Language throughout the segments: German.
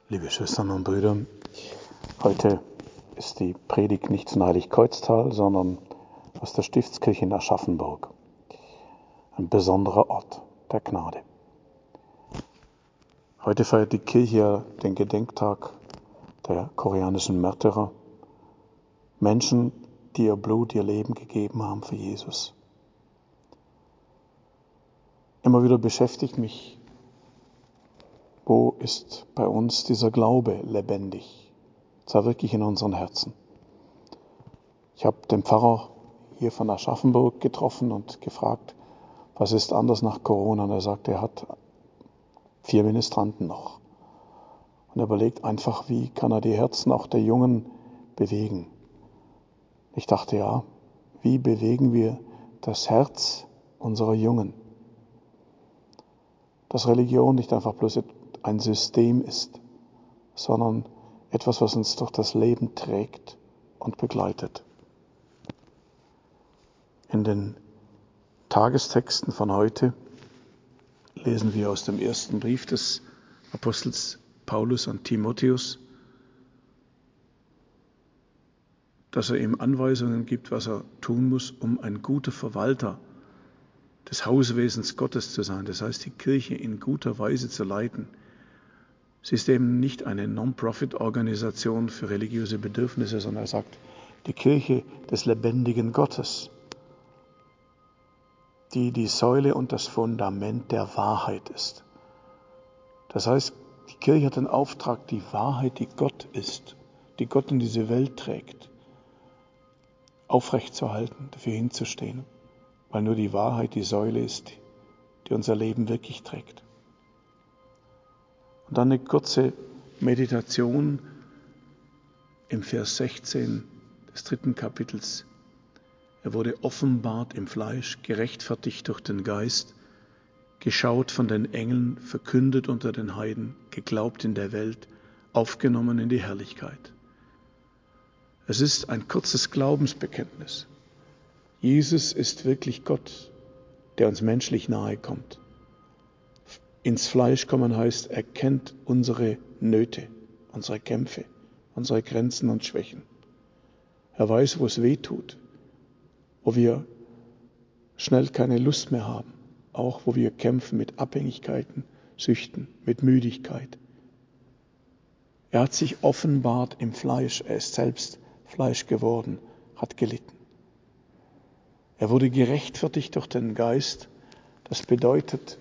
Liebe Schwestern und Brüder, heute ist die Predigt nicht von Heiligkreuztal, sondern aus der Stiftskirche in Aschaffenburg. Ein besonderer Ort der Gnade. Heute feiert die Kirche den Gedenktag der koreanischen Märtyrer. Menschen, die ihr Blut, ihr Leben gegeben haben für Jesus. Immer wieder beschäftigt mich, wo ist bei uns dieser Glaube lebendig? Zwar wirklich in unseren Herzen. Ich habe den Pfarrer hier von Aschaffenburg getroffen und gefragt, was ist anders nach Corona? Und er sagte, er hat 4 Ministranten noch. Und er überlegt einfach, wie kann er die Herzen auch der Jungen bewegen? Ich dachte, ja, wie bewegen wir das Herz unserer Jungen? Dass Religion nicht einfach bloß ein System ist, sondern etwas, was uns durch das Leben trägt und begleitet. In den Tagestexten von heute lesen wir aus dem ersten Brief des Apostels Paulus an Timotheus, dass er ihm Anweisungen gibt, was er tun muss, um ein guter Verwalter des Hauswesens Gottes zu sein. Das heißt, die Kirche in guter Weise zu leiten. Sie ist eben nicht eine Non-Profit-Organisation für religiöse Bedürfnisse, sondern er sagt, die Kirche des lebendigen Gottes, die Säule und das Fundament der Wahrheit ist. Das heißt, die Kirche hat den Auftrag, die Wahrheit, die Gott ist, die Gott in diese Welt trägt, aufrechtzuerhalten, dafür hinzustehen, weil nur die Wahrheit die Säule ist, die unser Leben wirklich trägt. Und dann eine kurze Meditation im Vers 16 des 3. Kapitels. Er wurde offenbart im Fleisch, gerechtfertigt durch den Geist, geschaut von den Engeln, verkündet unter den Heiden, geglaubt in der Welt, aufgenommen in die Herrlichkeit. Es ist ein kurzes Glaubensbekenntnis. Jesus ist wirklich Gott, der uns menschlich nahe kommt. Ins Fleisch kommen heißt, er kennt unsere Nöte, unsere Kämpfe, unsere Grenzen und Schwächen. Er weiß, wo es weh tut, wo wir schnell keine Lust mehr haben, auch wo wir kämpfen mit Abhängigkeiten, Süchten, mit Müdigkeit. Er hat sich offenbart im Fleisch, er ist selbst Fleisch geworden, hat gelitten. Er wurde gerechtfertigt durch den Geist, das bedeutet,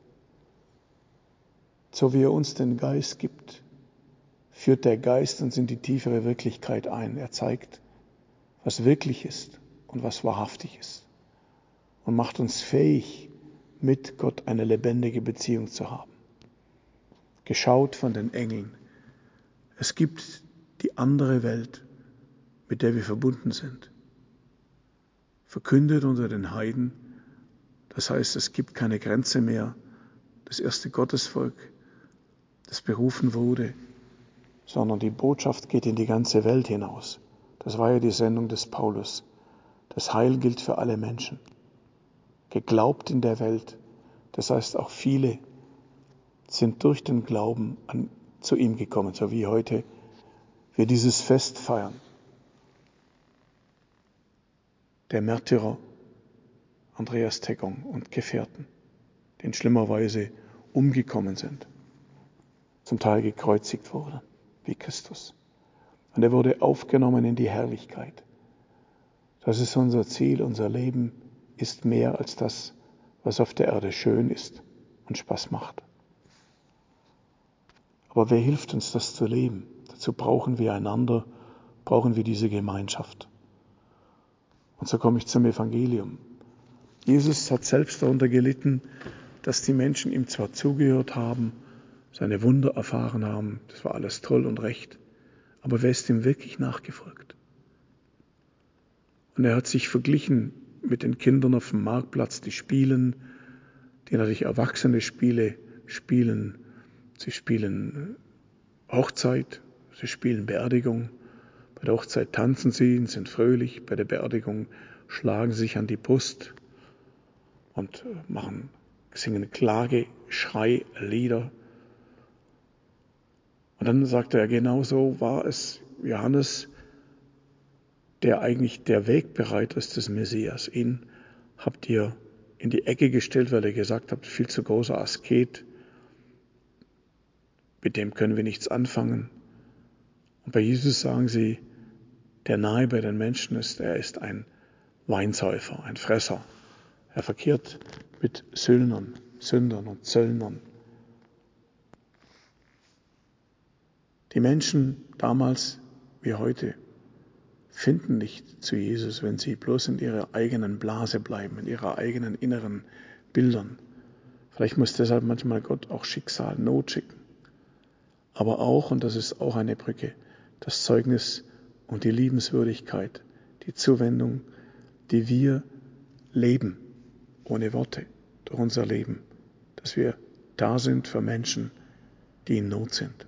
so wie er uns den Geist gibt, führt der Geist uns in die tiefere Wirklichkeit ein. Er zeigt, was wirklich ist und was wahrhaftig ist und macht uns fähig, mit Gott eine lebendige Beziehung zu haben. Geschaut von den Engeln. Es gibt die andere Welt, mit der wir verbunden sind. Verkündet unter den Heiden, das heißt, es gibt keine Grenze mehr. Das erste Gottesvolk, das berufen wurde, sondern die Botschaft geht in die ganze Welt hinaus. Das war ja die Sendung des Paulus. Das Heil gilt für alle Menschen. Geglaubt in der Welt, das heißt auch viele sind durch den Glauben zu ihm gekommen, so wie heute wir dieses Fest feiern. Der Märtyrer Andreas Teggong und Gefährten, die in schlimmer Weise umgekommen sind, zum Teil gekreuzigt wurden, wie Christus. Und er wurde aufgenommen in die Herrlichkeit. Das ist unser Ziel, unser Leben ist mehr als das, was auf der Erde schön ist und Spaß macht. Aber wer hilft uns, das zu leben? Dazu brauchen wir einander, brauchen wir diese Gemeinschaft. Und so komme ich zum Evangelium. Jesus hat selbst darunter gelitten, dass die Menschen ihm zwar zugehört haben, seine Wunder erfahren haben, das war alles toll und recht, aber wer ist ihm wirklich nachgefolgt? Und er hat sich verglichen mit den Kindern auf dem Marktplatz, die spielen, die natürlich erwachsene Spiele spielen. Sie spielen Hochzeit, sie spielen Beerdigung. Bei der Hochzeit tanzen sie und sind fröhlich, bei der Beerdigung schlagen sie sich an die Brust und singen Klage, Schrei, Lieder. Und dann sagte er, genauso war es Johannes, der eigentlich der Wegbereiter ist des Messias. Ihn habt ihr in die Ecke gestellt, weil ihr gesagt habt, viel zu großer Asket, mit dem können wir nichts anfangen. Und bei Jesus sagen sie, der nahe bei den Menschen ist, er ist ein Weinsäufer, ein Fresser. Er verkehrt mit Sündern und Zöllnern. Die Menschen damals wie heute finden nicht zu Jesus, wenn sie bloß in ihrer eigenen Blase bleiben, in ihrer eigenen inneren Bildern. Vielleicht muss deshalb manchmal Gott auch Schicksal, Not schicken. Aber auch, und das ist auch eine Brücke, das Zeugnis und die Liebenswürdigkeit, die Zuwendung, die wir leben, ohne Worte, durch unser Leben, dass wir da sind für Menschen, die in Not sind.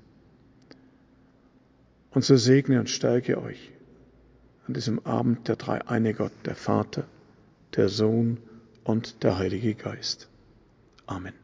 Und so segne und stärke euch an diesem Abend der dreieine Gott, der Vater, der Sohn und der Heilige Geist. Amen.